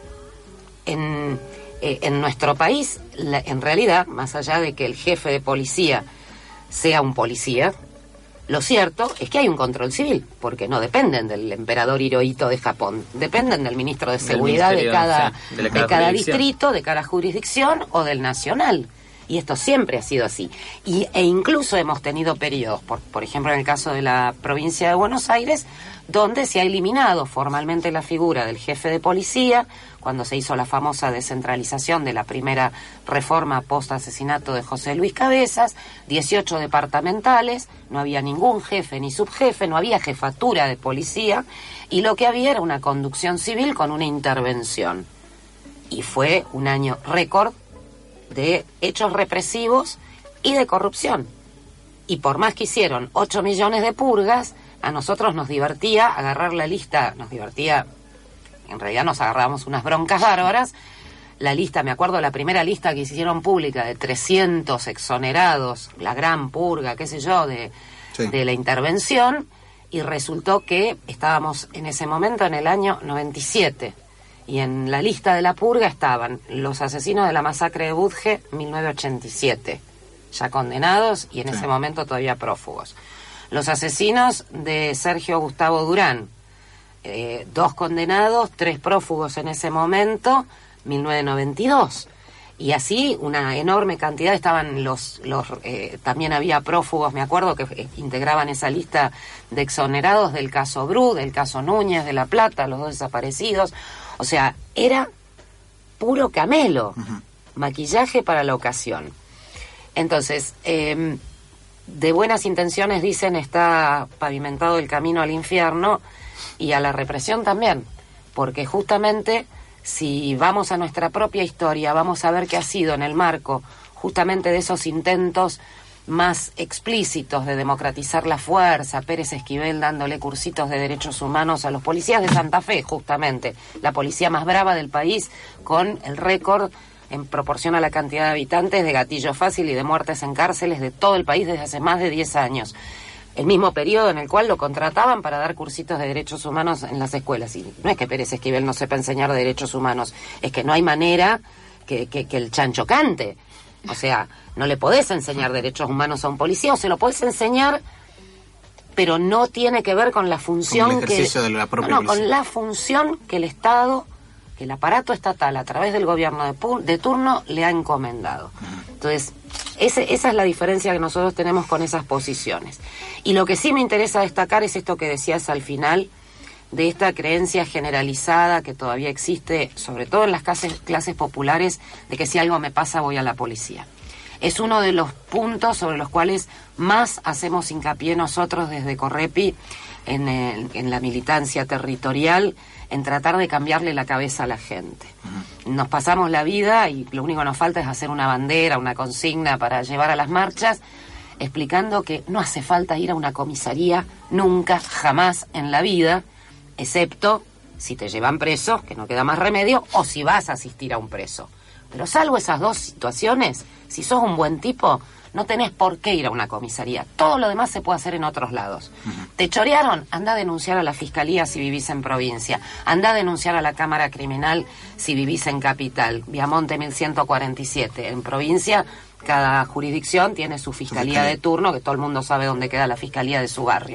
en, eh, en nuestro país, la, en realidad, más allá de que el jefe de policía sea un policía, lo cierto es que hay un control civil, porque no dependen del emperador Hirohito de Japón, dependen del ministro de Seguridad de cada, sí, de, de cada distrito, de cada jurisdicción o del nacional. Y esto siempre ha sido así. Y, e incluso hemos tenido periodos, por, por ejemplo en el caso de la provincia de Buenos Aires, donde se ha eliminado formalmente la figura del jefe de policía, cuando se hizo la famosa descentralización de la primera reforma post-asesinato de José Luis Cabezas, dieciocho departamentales, no había ningún jefe ni subjefe, no había jefatura de policía, y lo que había era una conducción civil con una intervención. Y fue un año récord de hechos represivos y de corrupción. Y por más que hicieron ocho millones de purgas, a nosotros nos divertía agarrar la lista, nos divertía en realidad nos agarrábamos unas broncas bárbaras. La lista, me acuerdo la primera lista que hicieron pública de trescientos exonerados, la gran purga, qué sé yo, de, sí. de la intervención, y resultó que estábamos en ese momento en el año noventa y siete, y en la lista de la purga estaban los asesinos de la masacre de Budge, mil novecientos ochenta y siete, ya condenados y en sí. ese momento todavía prófugos. Los asesinos de Sergio Gustavo Durán, eh, dos condenados, tres prófugos en ese momento, mil novecientos noventa y dos, y así una enorme cantidad. Estaban los los eh, también había prófugos, me acuerdo, que eh, integraban esa lista de exonerados del caso Bru, del caso Núñez de La Plata, los dos desaparecidos. O sea, era puro camelo, uh-huh. maquillaje para la ocasión. Entonces, eh, de buenas intenciones, dicen, está pavimentado el camino al infierno y a la represión también, porque justamente si vamos a nuestra propia historia, vamos a ver qué ha sido en el marco justamente de esos intentos más explícitos de democratizar la fuerza, Pérez Esquivel dándole cursitos de derechos humanos a los policías de Santa Fe, justamente, la policía más brava del país, con el récord en proporción a la cantidad de habitantes de gatillo fácil y de muertes en cárceles de todo el país desde hace más de diez años. El mismo periodo en el cual lo contrataban para dar cursitos de derechos humanos en las escuelas. Y no es que Pérez Esquivel no sepa enseñar derechos humanos, es que no hay manera que, que, que el chancho cante. O sea, no le podés enseñar derechos humanos a un policía, o se lo podés enseñar, pero no tiene que ver con la función con el ejercicio que... de la propia no, no, policía. con la función que el Estado, que el aparato estatal, a través del gobierno de, pu- de turno, le ha encomendado. Entonces, ese, esa es la diferencia que nosotros tenemos con esas posiciones. Y lo que sí me interesa destacar es esto que decías al final, de esta creencia generalizada que todavía existe, sobre todo en las clases, clases populares, de que si algo me pasa voy a la policía. Es uno de los puntos sobre los cuales más hacemos hincapié nosotros desde Correpi en, el, en la militancia territorial, en tratar de cambiarle la cabeza a la gente. Uh-huh. Nos pasamos la vida y lo único que nos falta es hacer una bandera, una consigna para llevar a las marchas, explicando que no hace falta ir a una comisaría nunca, jamás en la vida, excepto si te llevan preso, que no queda más remedio, o si vas a asistir a un preso. Pero salvo esas dos situaciones, si sos un buen tipo, no tenés por qué ir a una comisaría. Todo lo demás se puede hacer en otros lados. Uh-huh. ¿Te chorearon? Anda a denunciar a la fiscalía si vivís en provincia. Anda a denunciar a la Cámara Criminal si vivís en capital. Viamonte mil ciento cuarenta y siete. En provincia, cada jurisdicción tiene su fiscalía de turno, que todo el mundo sabe dónde queda la fiscalía de su barrio.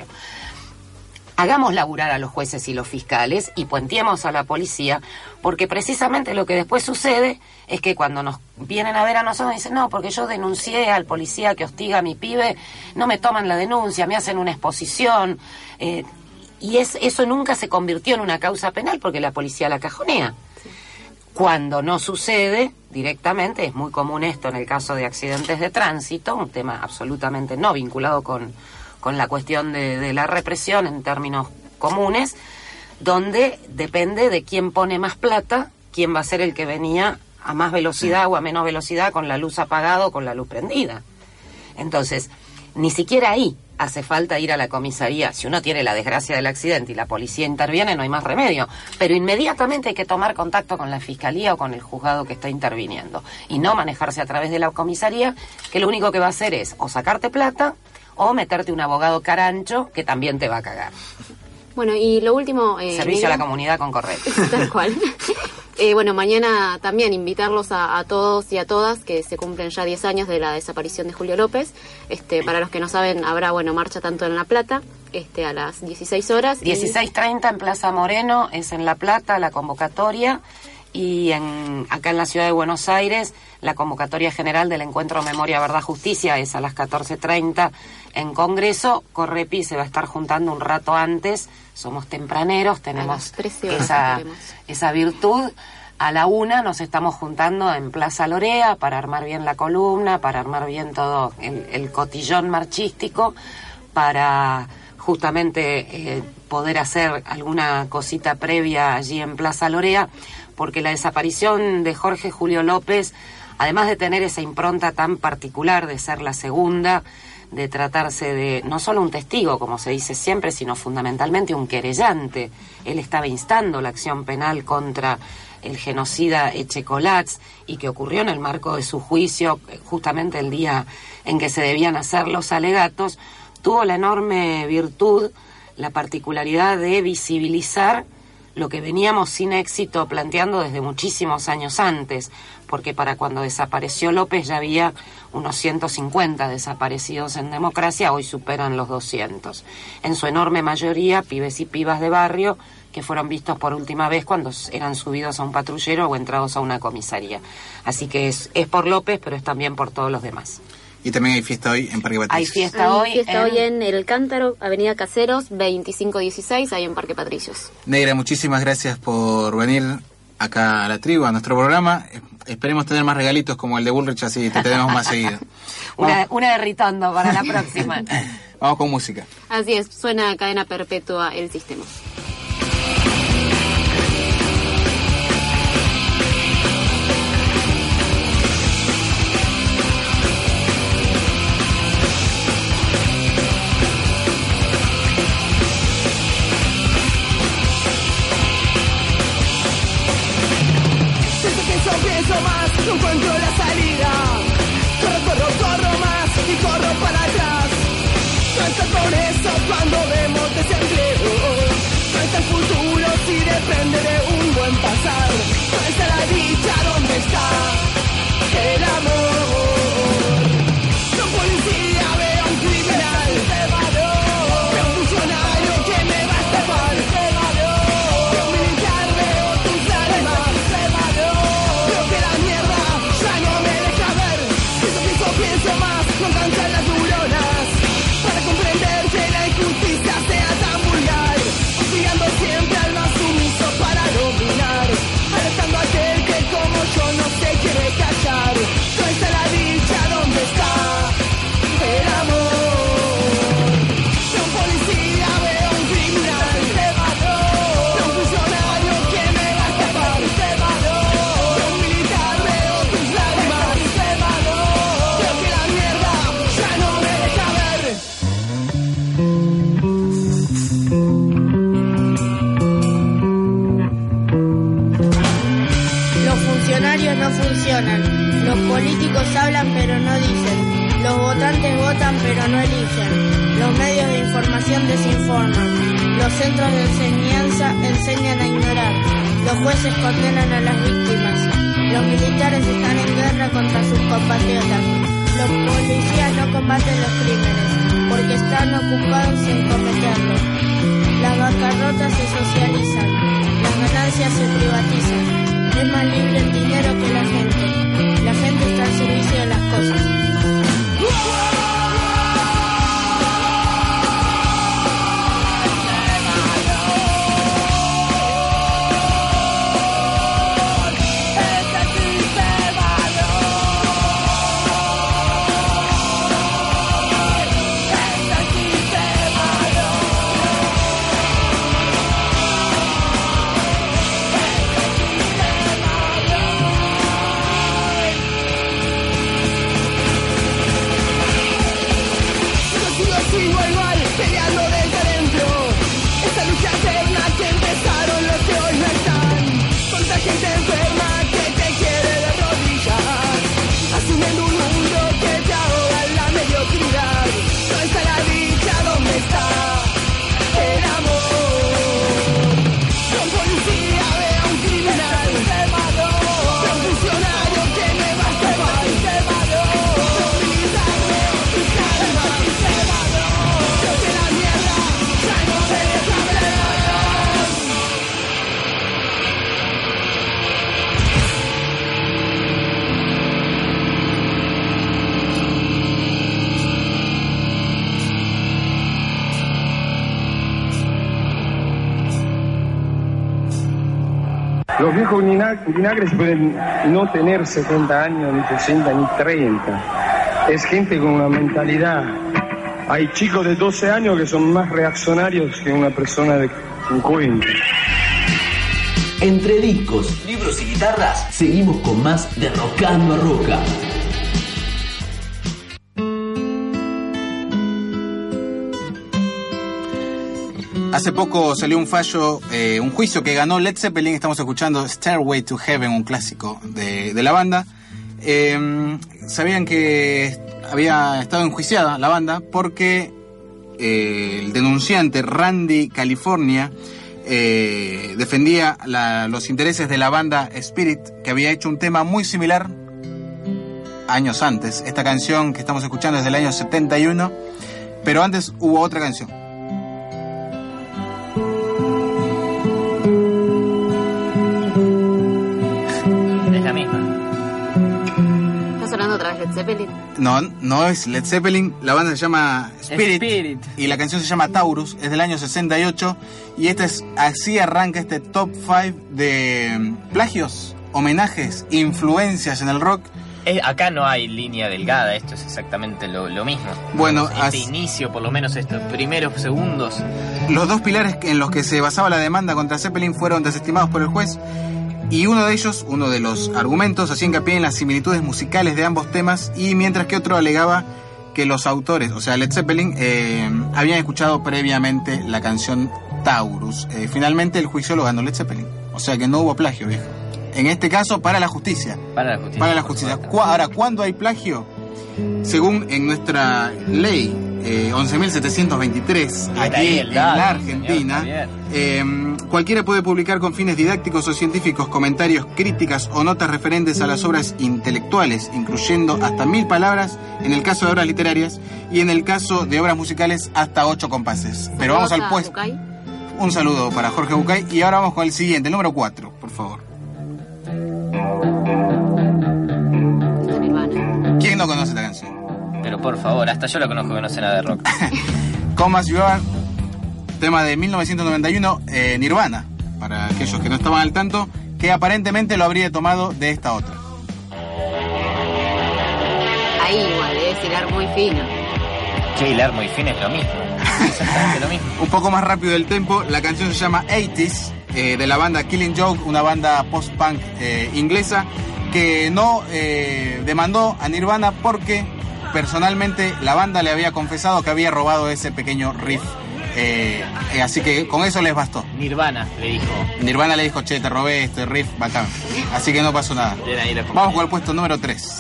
Hagamos laburar a los jueces y los fiscales y puentiemos a la policía, porque precisamente lo que después sucede es que cuando nos vienen a ver a nosotros dicen, no, porque yo denuncié al policía que hostiga a mi pibe, no me toman la denuncia, me hacen una exposición, eh, y es, eso nunca se convirtió en una causa penal porque la policía la cajonea. Sí. Cuando no sucede directamente, es muy común esto en el caso de accidentes de tránsito, un tema absolutamente no vinculado con... con la cuestión de, de la represión en términos comunes, donde depende de quién pone más plata, quién va a ser el que venía a más velocidad sí. o a menos velocidad con la luz apagada o con la luz prendida. Entonces, ni siquiera ahí hace falta ir a la comisaría. Si uno tiene la desgracia del accidente y la policía interviene, no hay más remedio. Pero inmediatamente hay que tomar contacto con la fiscalía o con el juzgado que está interviniendo. Y no manejarse a través de la comisaría, que lo único que va a hacer es o sacarte plata o meterte un abogado carancho que también te va a cagar. Bueno, y lo último... Eh, Servicio Miguel, a la comunidad con Correpi. Tal cual. eh, bueno, mañana también invitarlos a, a todos y a todas, que se cumplen ya diez años de la desaparición de Julio López. Este, para los que no saben, habrá, bueno, marcha tanto en La Plata, este, a las dieciséis horas. dieciséis treinta en Plaza Moreno, es en La Plata la convocatoria. Y en, acá en la ciudad de Buenos Aires, la convocatoria general del Encuentro Memoria, Verdad, Justicia es a las catorce treinta en Congreso. Correpi se va a estar juntando un rato antes, somos tempraneros, tenemos esa, esa virtud. A la una nos estamos juntando en Plaza Lorea para armar bien la columna, para armar bien todo el, el cotillón marchístico, para justamente eh, poder hacer alguna cosita previa allí en Plaza Lorea, porque la desaparición de Jorge Julio López, además de tener esa impronta tan particular de ser la segunda de tratarse de no solo un testigo, como se dice siempre, sino fundamentalmente un querellante. Él estaba instando la acción penal contra el genocida Echecolatz y que ocurrió en el marco de su juicio, justamente el día en que se debían hacer los alegatos, tuvo la enorme virtud, la particularidad de visibilizar lo que veníamos sin éxito planteando desde muchísimos años antes, porque para cuando desapareció López ya había unos ciento cincuenta desaparecidos en democracia, hoy superan los doscientos. En su enorme mayoría, pibes y pibas de barrio que fueron vistos por última vez cuando eran subidos a un patrullero o entrados a una comisaría. Así que es, es por López, pero es también por todos los demás. Y también hay fiesta hoy en Parque Patricios. Hay fiesta hoy, hay fiesta en... hoy en El Cántaro, Avenida Caseros, veinticinco dieciséis, ahí en Parque Patricios. Negra, muchísimas gracias por venir acá a la tribu, a nuestro programa. Esperemos tener más regalitos como el de Bullrich, así te tenemos más seguido. Una, una de Ritondo para la próxima. Vamos con música. Así es, suena Cadena Perpetua El Sistema. No encuentro la salida. Corro, corro, corro más y corro para atrás. No está por eso cuando vemos desempleo. No está el futuro si depende de un buen pasar. No está la dicha, ¿dónde está el amor? No policía, veo a un criminal. Veo un funcionario que me va a estafar. Veo un militar, veo tus lágrimas. Creo que la mierda ya no me deja ver. Pienso, pienso, pienso más, no cansan las neuronas para comprender que la injusticia sea tan vulgar, hostigando siempre al más sumiso para dominar, alertando a aquel que como yo no se quiere callar. No está la dicha, ¿dónde está el amor? Veo un policía, veo un criminal, veo un funcionario que me va a escapar, veo un militar, veo tus lágrimas. Creo que la mierda ya no me deja ver. Los funcionarios no funcionan, los políticos hablan pero no dicen, los votantes votan pero no eligen, los medios de información desinforman, los centros de enseñanza enseñan a ignorar, los jueces condenan a las víctimas, los militares están en guerra contra sus compatriotas, los policías no combaten los crímenes porque están ocupados en cometerlos, las bancarrotas se socializan, las ganancias se privatizan. Es más libre el dinero que la gente. La gente está al servicio de las cosas. Sigo igual, peleando desde adentro. Esta lucha eterna que empezaron los que hoy no están. Contra gente enferma que te quiere de rodillas, asumiendo un mundo que te ahoga en la mediocridad. No está la dicha, ¿dónde está el amor? Veo un policía, veo un criminal, veo un funcionario que me va a escapar, veo un militar, veo tus lágrimas. Creo que la mierda ya no me deja ver. Los viejos vina- vinagres pueden no tener setenta años, ni sesenta, ni treinta. Es gente con una mentalidad. Hay chicos de doce años que son más reaccionarios que una persona de cincuenta. Entre discos, libros y guitarras, seguimos con más de Rocando a Roca. Hace poco salió un fallo, eh, un juicio que ganó Led Zeppelin. Estamos escuchando Stairway to Heaven, un clásico de, de la banda. Eh, Sabían que había estado enjuiciada la banda porque eh, el denunciante Randy California eh, defendía la, los intereses de la banda Spirit, que había hecho un tema muy similar años antes. Esta canción que estamos escuchando es del año setenta y uno, pero antes hubo otra canción. Es la misma. ¿Estás hablando otra vez de Led Zeppelin? No, no es Led Zeppelin. La banda se llama Spirit, Spirit. Y la canción se llama Taurus. Es del año sesenta y ocho. Y este es, así arranca este top cinco de plagios, homenajes, influencias en el rock. Eh, acá no hay línea delgada, esto es exactamente lo, lo mismo. Bueno, este as... inicio, por lo menos estos primeros segundos. Los dos pilares en los que se basaba la demanda contra Zeppelin fueron desestimados por el juez, y uno de ellos, uno de los argumentos, hacía hincapié en las similitudes musicales de ambos temas, y mientras que otro alegaba que los autores, o sea Led Zeppelin, eh, habían escuchado previamente la canción Taurus. Eh, finalmente el juicio lo ganó Led Zeppelin, o sea que no hubo plagio, viejo. En este caso, para la justicia. Para la justicia. Para la justicia. Ahora, ¿cuándo hay plagio? Según en nuestra ley eh, once mil setecientos veintitrés, aquí en la Argentina, eh, cualquiera puede publicar con fines didácticos o científicos comentarios, críticas o notas referentes a las obras intelectuales, incluyendo hasta mil palabras en el caso de obras literarias, y en el caso de obras musicales hasta ocho compases. Pero vamos al puesto. Un saludo para Jorge Bucay, y ahora vamos con el siguiente, el número cuatro, por favor. ¿Quién no conoce esta canción? Pero por favor, hasta yo la conozco que no sé nada de rock. Come As You Are, tema de mil novecientos noventa y uno, eh, Nirvana, para aquellos que no estaban al tanto, que aparentemente lo habría tomado de esta otra. Ahí igual, es hilar muy fino. Que hilar muy fino es lo mismo. Exactamente lo mismo. Un poco más rápido el tempo, la canción se llama eighties, eh, de la banda Killing Joke, una banda post-punk eh, inglesa, que no eh, demandó a Nirvana porque personalmente la banda le había confesado que había robado ese pequeño riff. Eh, eh, así que con eso les bastó. Nirvana le dijo. Nirvana le dijo, che, te robé este riff, bacán. Así que no pasó nada. Vamos con el puesto número tres.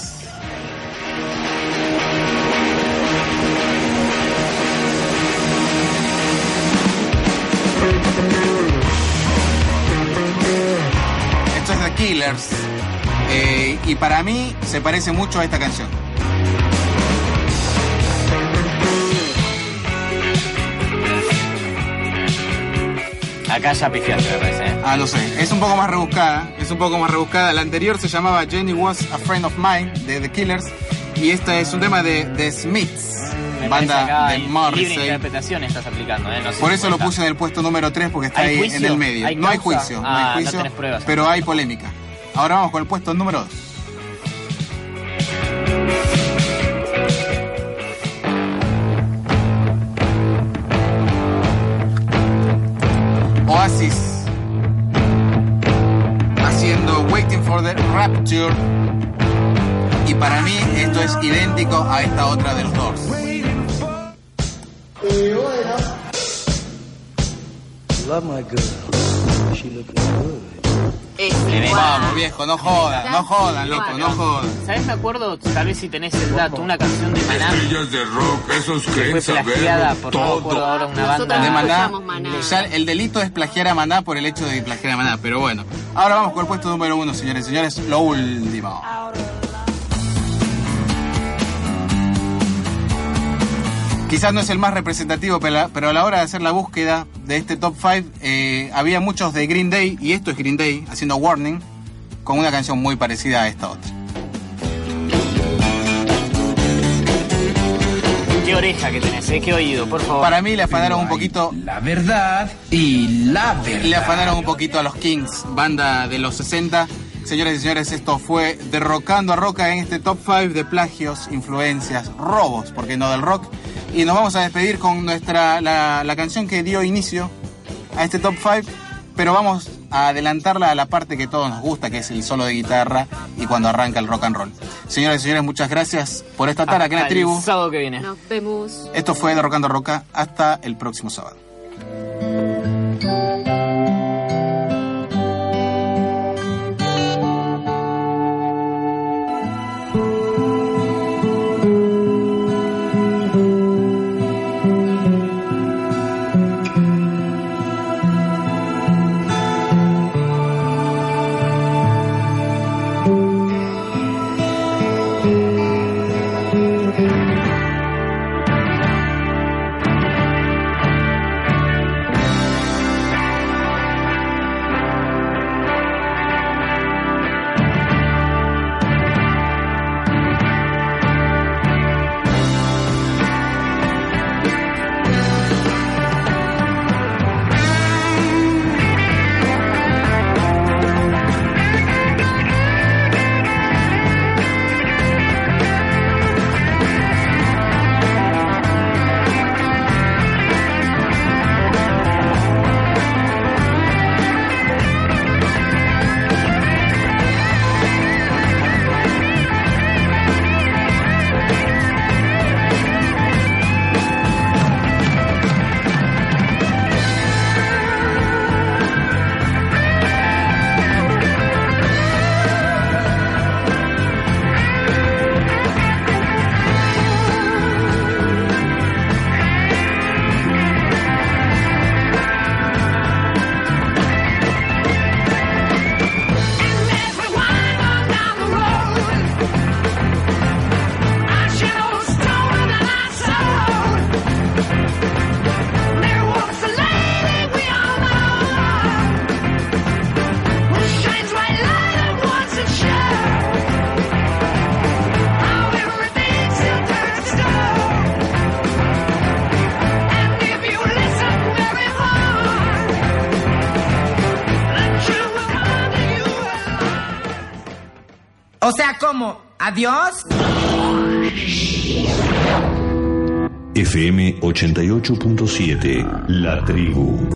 Esto es The Killers. Eh, y para mí se parece mucho a esta canción. Acá ya pifiaste, me parece, ¿eh? Ah, no sé. Es un poco más rebuscada. Es un poco más rebuscada. La anterior se llamaba Jenny Was a Friend of Mine, de The Killers. Y esta es un tema de The Smiths, me banda de Morrissey. Libre interpretación estás aplicando, ¿eh? No sé Por si eso lo cuenta. puse en el puesto número tres, porque está ahí juicio? en el medio. ¿Hay no hay causa? juicio, no Ah, hay no juicio, tenés pruebas. pero hay polémica. Ahora vamos con el puesto número dos. Oasis haciendo Waiting for the Rapture, y para mí esto es idéntico a esta otra de los Doors. Love my girl. She looking good. Vamos, viejo, no jodan, no jodan, loco, no jodan. ¿Sabes? Me acuerdo, tal vez si tenés el dato, una canción de Maná. Estrellas de rock, esos que creen fue plagiada por no me acuerdo ahora una banda de Maná. Ya el delito es plagiar a Maná por el hecho de plagiar a Maná, pero bueno. Ahora vamos con el puesto número uno, señores y señores, lo último. Quizás no es el más representativo, pero a la hora de hacer la búsqueda de este top cinco, eh, había muchos de Green Day, y esto es Green Day, haciendo Warning, con una canción muy parecida a esta otra. Qué oreja que tenés, ¿eh? Qué oído, por favor. Para mí le afanaron un poquito... La verdad y la verdad. Le afanaron un poquito a los Kings, banda de los sesenta. Señores y señores, esto fue Derrocando a Roca en este top cinco de plagios, influencias, robos, porque no del rock. Y nos vamos a despedir con nuestra la, la canción que dio inicio a este top cinco, pero vamos a adelantarla a la parte que todos nos gusta, que es el solo de guitarra y cuando arranca el rock and roll. Señores y señores, muchas gracias por esta tarde aquí en la tribu. El sábado que viene. Nos vemos. Esto fue Derrocando a Roca. Hasta el próximo sábado. Adiós. F M ochenta y ocho punto siete, La Tribu.